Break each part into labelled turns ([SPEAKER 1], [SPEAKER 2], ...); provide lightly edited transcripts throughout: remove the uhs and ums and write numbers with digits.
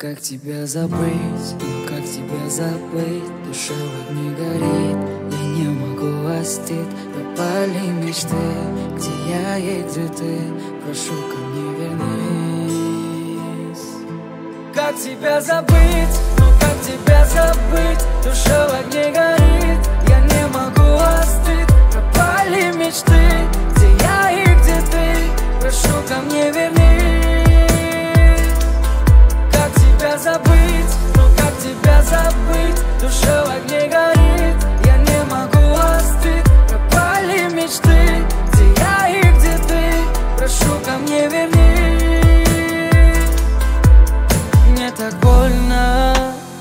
[SPEAKER 1] Как тебя забыть, ну как тебя забыть? Душа в огне горит, я не могу остыть. Пропали мечты, где я и где ты? Прошу, ко мне вернись. Как тебя забыть, ну как тебя забыть? Душа в огне горит, я не могу остыть. Пропали мечты, где я и где ты? Прошу, ко мне вернись. Как тебя забыть, ну как тебя забыть? Душа в огне горит, я не могу остыть. Пропали мечты, где я и где ты? Прошу, ко мне вернись. Мне так больно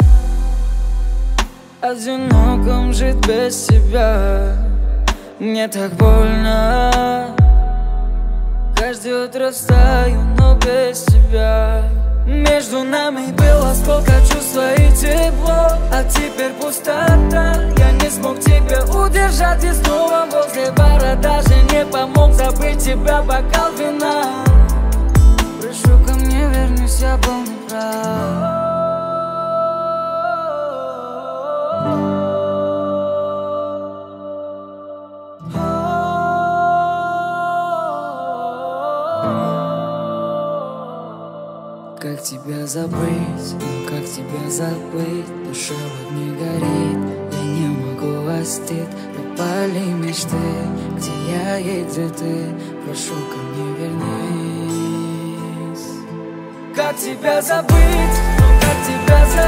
[SPEAKER 1] одиноком жить без тебя. Мне так больно, каждое утро встаю, но без тебя. Между нами было столько чувства и тепло, а теперь пустота. Я не смог тебя удержать, и снова возле бара даже не помог забыть тебя бокал вина. Прошу, ко мне вернись, я был неправ. Как тебя забыть, ну как тебя забыть? Душа в огне горит, я не могу остыть. Пропали мечты, где я и где ты? Прошу, ко мне вернись. Как тебя забыть, ну как тебя забыть?